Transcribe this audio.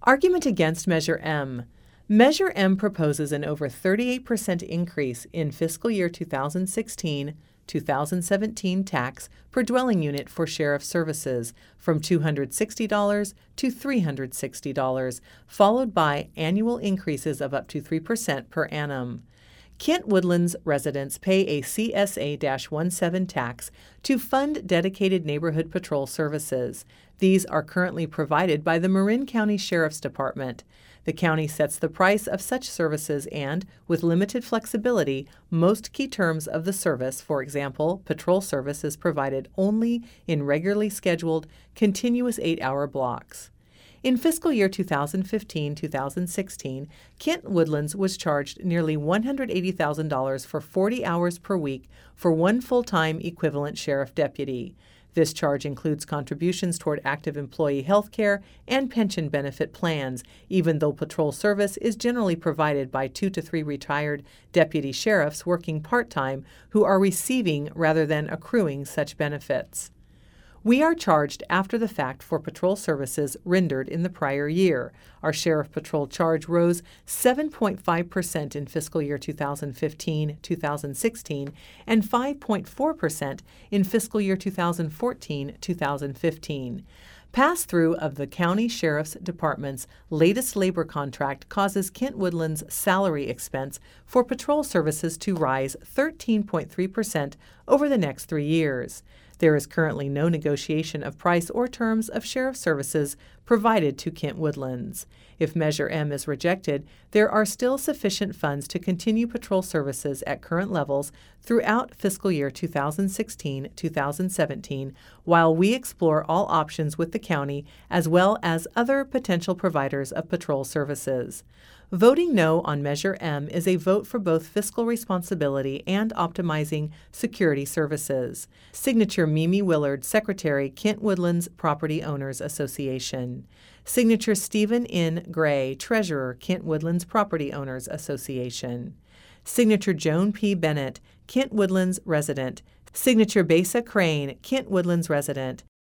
Argument against Measure M. Measure M proposes an over 38% increase in fiscal year 2016-2017 tax per dwelling unit for sheriff services from $260 to $360, followed by annual increases of up to 3% per annum. Kent Woodlands residents pay a CSA-17 tax to fund dedicated neighborhood patrol services. These are currently provided by the Marin County Sheriff's Department. The county sets the price of such services and, with limited flexibility, most key terms of the service, for example, patrol service, is provided only in regularly scheduled, continuous 8-hour blocks. In fiscal year 2015-2016, Kent Woodlands was charged nearly $180,000 for 40 hours per week for one full-time equivalent sheriff deputy. This charge includes contributions toward active employee health care and pension benefit plans, even though patrol service is generally provided by 2 to 3 retired deputy sheriffs working part-time who are receiving rather than accruing such benefits. We are charged after the fact for patrol services rendered in the prior year. Our sheriff patrol charge rose 7.5% in fiscal year 2015-2016 and 5.4% in fiscal year 2014-2015. Pass-through of the County Sheriff's Department's latest labor contract causes Kent Woodlands' salary expense for patrol services to rise 13.3% over the next 3 years. There is currently no negotiation of price or terms of sheriff services provided to Kent Woodlands. If Measure M is rejected, there are still sufficient funds to continue patrol services at current levels throughout fiscal year 2016-2017, while we explore all options with the county as well as other potential providers of patrol services. Voting no on Measure M is a vote for both fiscal responsibility and optimizing security services. Signature Mimi Willard, Secretary, Kent Woodlands Property Owners Association. Signature Stephen N. Gray, Treasurer, Kent Woodlands Property Owners Association. Signature Joan P. Bennett, Kent Woodlands Resident. Signature Besa Crane, Kent Woodlands Resident.